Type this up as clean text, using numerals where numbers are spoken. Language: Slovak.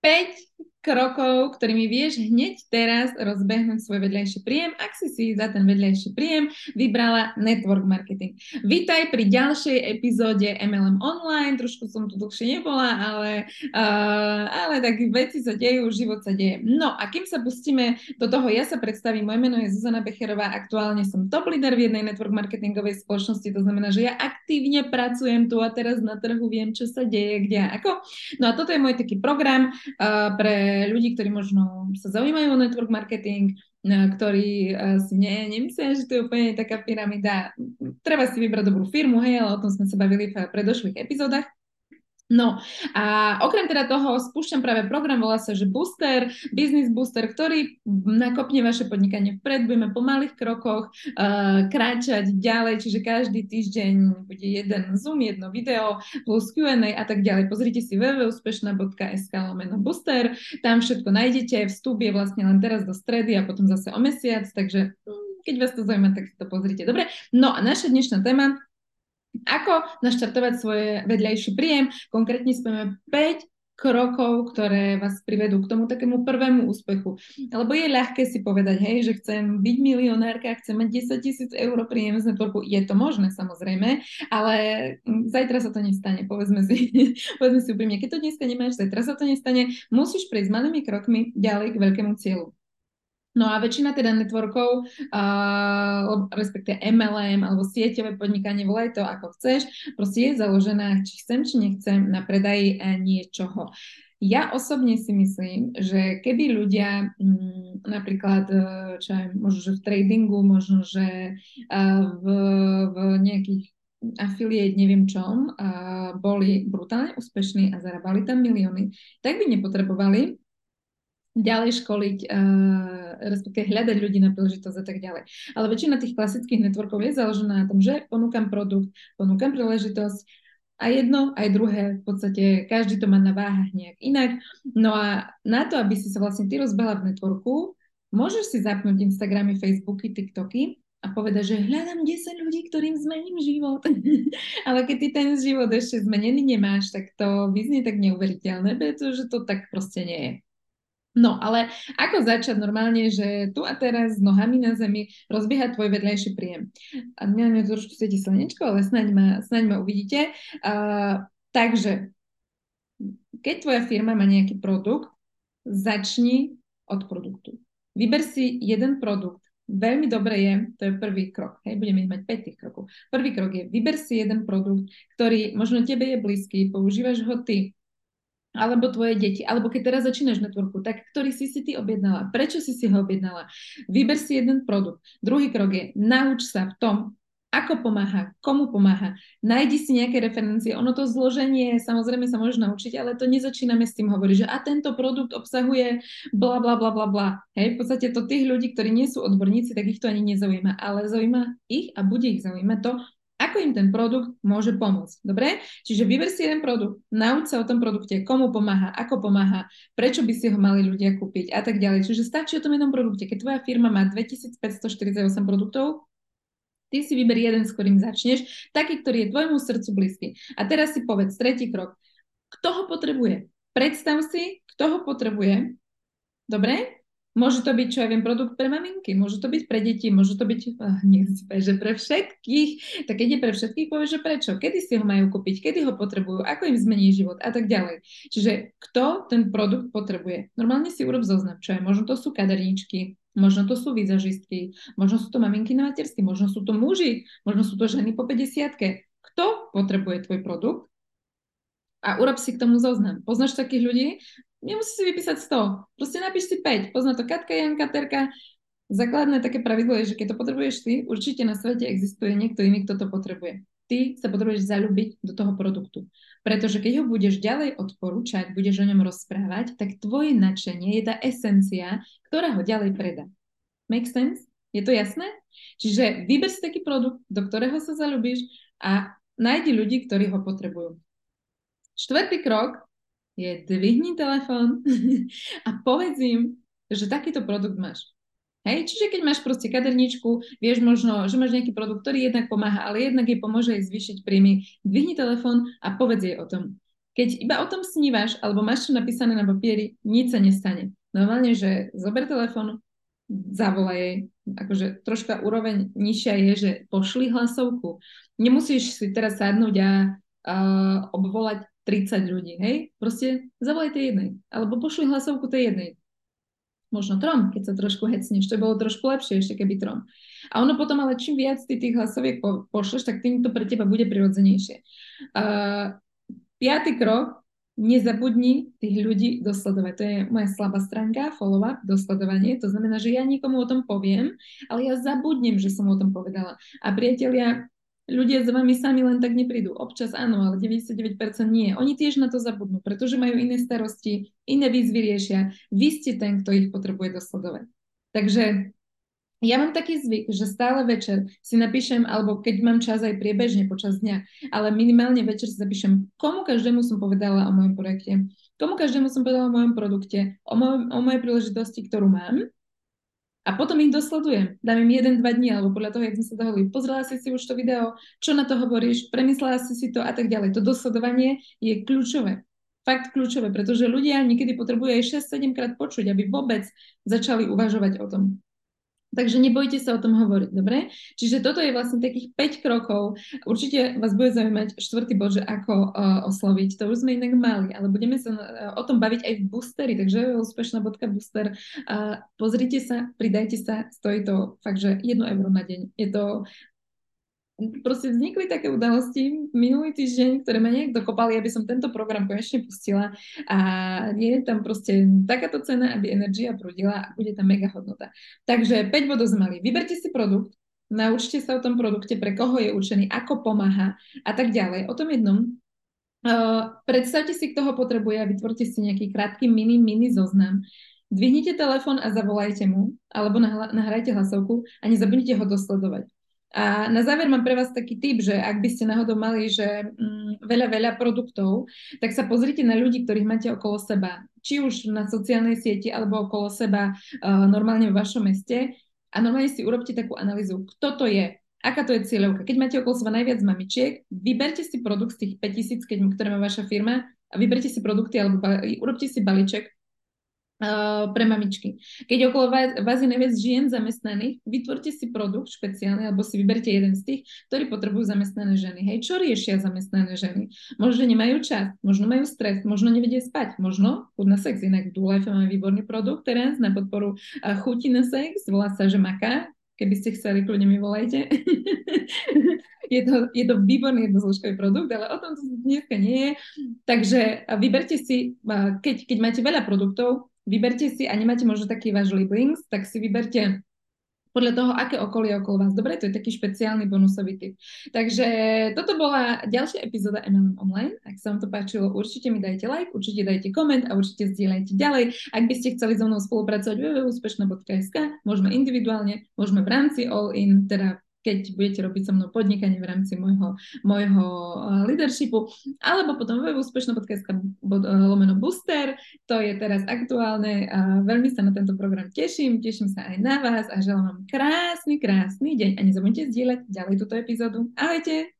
krokov, ktorými vieš hneď teraz rozbehnúť svoj vedľajší príjem, ak si za ten vedľajší príjem vybrala network marketing. Vítaj pri ďalšej epizóde MLM Online. Trošku som tu dlhšie nebola, ale tak veci sa dejú, život sa deje. No a kým sa pustíme do toho, ja sa predstavím, moje meno je Zuzana Becherová, aktuálne som top líder v jednej network marketingovej spoločnosti, to znamená, že ja aktívne pracujem tu a teraz na trhu, viem, čo sa deje, kde a ako. No a toto je môj taký program pre ľudí, ktorí možno sa zaujímajú o network marketing, ktorí si nemyslia, že to je úplne taká pyramída. Treba si vybrať dobrú firmu, hej, ale o tom sme sa bavili v predošlých epizódach. No a okrem teda toho spúšťam práve program, volá sa, že Booster, Business Booster, ktorý nakopne vaše podnikanie vpred, budeme po malých krokoch kráčať ďalej, čiže každý týždeň bude jeden Zoom, jedno video plus Q&A a tak ďalej. Pozrite si www.uspešna.sk/booster, tam všetko nájdete, vstup je vlastne len teraz do stredy a potom zase o mesiac, takže keď vás to zaujíma, tak si to pozrite. Dobre, no a naša dnešná téma, ako naštartovať svoj vedľajší príjem. Konkrétne spieme 5 krokov, ktoré vás privedú k tomu takému prvému úspechu. Lebo je ľahké si povedať, hej, že chcem byť milionárka, chcem mať 10 000 eur príjem z networku. Je to možné, samozrejme, ale zajtra sa to nestane, povedzme si úprimne. Keď to dneska nemáš, zajtra sa to nestane. Musíš prejsť malými krokmi ďalej k veľkému cieľu. No a väčšina teda networkov, respektive MLM alebo sieťové podnikanie, volaj to ako chceš, proste je založená, či chcem, či nechcem, na predaji niečoho. Ja osobne si myslím, že keby ľudia napríklad, čo aj, možno, že v tradingu, možno, že v nejakých affiliate, neviem čom, boli brutálne úspešní a zarábali tam milióny, tak by nepotrebovali ďalej školiť, respektíve hľadať ľudí na príležitosť a tak ďalej. Ale väčšina tých klasických networkov je založená na tom, že ponúkam produkt, ponúkam príležitosť a jedno, aj druhé, v podstate každý to má na váhach nejak inak. No a na to, aby si sa vlastne ty rozbehla v networku, môžeš si zapnúť Instagramy, Facebooky, TikToky a povedať, že hľadám 10 ľudí, ktorým zmením život. Ale keď ty ten život ešte zmenený nemáš, tak to vyznie tak neuveriteľné, pretože to tak proste nie je. No, ale ako začať normálne, že tu a teraz s nohami na zemi rozbiehať tvoj vedľajší príjem? A mňa to trošku svieti slnečko, ale snáď ma uvidíte. Takže, keď tvoja firma má nejaký produkt, začni od produktu. Vyber si jeden produkt. Veľmi dobre je, to je prvý krok. Hej, budeme mať 5 tých krokov. Prvý krok je, vyber si jeden produkt, ktorý možno tebe je blízky, používaš ho ty, alebo tvoje deti, alebo keď teraz začínaš networku, tak ktorý si ty objednala, prečo si ho objednala, vyber si jeden produkt. Druhý krok je, nauč sa v tom, ako pomáha, komu pomáha, nájdi si nejaké referencie, ono to zloženie, samozrejme sa môžeš naučiť, ale to nezačíname s tým hovoriť, že a tento produkt obsahuje bla bla bla bla bla. Hej, v podstate to tých ľudí, ktorí nie sú odborníci, tak ich to ani nezaujíma, ale zaujíma ich a bude ich zaujímať to, ako im ten produkt môže pomôcť. Dobre? Čiže vyber si jeden produkt, nauč sa o tom produkte, komu pomáha, ako pomáha, prečo by si ho mali ľudia kúpiť a tak ďalej. Čiže stačí o tom jednom produkte. Keď tvoja firma má 2548 produktov, ty si vyber jeden, s ktorým začneš, taký, ktorý je tvojmu srdcu blízky. A teraz si povedz, tretí krok. Kto ho potrebuje? Predstav si, kto ho potrebuje. Dobre? Môže to byť, čo ja viem, produkt pre maminky, môže to byť pre deti, môže to byť, že pre všetkých. Tak keď je pre všetkých, povieš, že prečo, kedy si ho majú kúpiť, kedy ho potrebujú, ako im zmení život a tak ďalej. Čiže kto ten produkt potrebuje? Normálne si urob zoznam, čo je, možno to sú kaderníčky, možno to sú vizažistky, možno sú to maminky na materský, možno sú to muži, možno sú to ženy po 50-ke. Kto potrebuje tvoj produkt? A urob si k tomu zoznam. Poznáš takých ľudí? Nemusíš si vypísať 100. Proste napíš si 5. Pozná to Katka, Janka, Terka. Základné také pravidlo je, že keď to potrebuješ ty, určite na svete existuje niekto iný, kto to potrebuje. Ty sa potrebuješ zaľúbiť do toho produktu. Pretože keď ho budeš ďalej odporúčať, budeš o ňom rozprávať, tak tvoje nadšenie je tá esencia, ktorá ho ďalej predá. Make sense? Je to jasné? Čiže vyber si taký produkt, do ktorého sa zaľúbiš a nájdi ľudí, ktorí ho potrebujú. Štvrtý krok je dvihni telefón a povedz im, že takýto produkt máš. Hej? Čiže keď máš proste kaderničku, vieš možno, že máš nejaký produkt, ktorý jednak pomáha, ale jednak jej pomôže aj zvýšiť príjmy, dvihni telefón a povedz jej o tom. Keď iba o tom snívaš, alebo máš čo napísané na papieri, nič sa nestane. Normálne, že zober telefón, zavolaj jej. Akože troška úroveň nižšia je, že pošli hlasovku. Nemusíš si teraz sadnúť a obvolať 30 ľudí, hej? Proste zavolaj tej jednej. Alebo pošli hlasovku tej jednej. Možno trom, keď sa trošku hecneš. To bolo trošku lepšie ešte keby trom. A ono potom, ale čím viac ty tých hlasoviek pošleš, tak tým to pre teba bude prirodzenejšie. Piatý krok, nezabudni tých ľudí dosledovať. To je moja slabá stránka, follow-up, dosledovanie. To znamená, že ja nikomu o tom poviem, ale ja zabudnem, že som o tom povedala. A priatelia, ľudia za vami sami len tak neprídu. Občas áno, ale 99% nie. Oni tiež na to zabudnú, pretože majú iné starosti, iné výzvy riešia. Vy ste ten, kto ich potrebuje dosledovať. Takže ja mám taký zvyk, že stále večer si napíšem, alebo keď mám čas aj priebežne počas dňa, ale minimálne večer si zapíšem, komu každému som povedala o mojom projekte, komu každému som povedala o mojom produkte, o mojej príležitosti, ktorú mám. A potom ich dosledujem. Dám im 1-2 dní, alebo podľa toho, jak sme sa dohodli. Pozrela si už to video, čo na to hovoríš, premyslela si to a tak ďalej. To dosledovanie je kľúčové. Fakt kľúčové, pretože ľudia niekedy potrebujú aj 6-7 krát počuť, aby vôbec začali uvažovať o tom. Takže nebojte sa o tom hovoriť, dobre? Čiže toto je vlastne takých 5 krokov. Určite vás bude zaujímať štvrtý bod, že ako osloviť. To už sme inak mali, ale budeme sa o tom baviť aj v boosteri, takže úspešná.booster. Pozrite sa, pridajte sa, stojí to fakt, že 1 euro na deň. Je to proste vznikli také udalosti minulý týždeň, ktoré ma nejak dokopali, aby som tento program konečne pustila a je tam proste takáto cena, aby energia prúdila a bude tam mega hodnota. Takže 5 bodov sme mali. Vyberte si produkt, naučte sa o tom produkte, pre koho je určený, ako pomáha a tak ďalej. O tom jednom. Predstavte si, kto ho potrebuje a vytvorte si nejaký krátky mini zoznam. Dvihnite telefón a zavolajte mu, alebo nahrajte hlasovku a nezabudnite ho dosledovať. A na záver mám pre vás taký tip, že ak by ste náhodou mali, že veľa produktov, tak sa pozrite na ľudí, ktorých máte okolo seba. Či už na sociálnej sieti, alebo okolo seba normálne v vašom meste. A normálne si urobte takú analýzu, kto to je, aká to je cieľovka. Keď máte okolo seba najviac mamičiek, vyberte si produkt z tých 5000, ktoré má vaša firma a vyberte si produkty, alebo urobte si balíček pre mamičky. Keď okolo vás je najviac žien zamestnaných, vytvorte si produkt špeciálny, alebo si vyberte jeden z tých, ktorí potrebujú zamestnané ženy. Hej, čo riešia zamestnané ženy? Možno nemajú čas, možno majú stres, možno nevedia spať, možno chud na sex. Inak v Dulife máme výborný produkt teraz na podporu chuti na sex, volá sa, že Maka. Keby ste chceli, kľudne mi volajte. je to výborný jednozložkový produkt, ale o tom to dneska nie je. Takže vyberte si, keď máte veľa produktov, vyberte si a nemáte možno taký váš Lieblings, tak si vyberte podľa toho, aké okolie okolo vás. Dobre, to je taký špeciálny bonusový tip. Takže toto bola ďalšia epizóda MLM Online. Ak sa vám to páčilo, určite mi dajte like, určite dajte koment a určite zdieľajte ďalej. Ak by ste chceli so mnou spolupracovať www.úspešná.sk, môžeme individuálne, môžeme v rámci All-in, teda keď budete robiť so mnou podnikanie v rámci môjho leadershipu, alebo potom www.úspešná.sk/booster. To je teraz aktuálne. Veľmi sa na tento program teším sa aj na vás a želám vám krásny deň a nezabudnite zdieľať ďalej túto epizódu. Ahojte!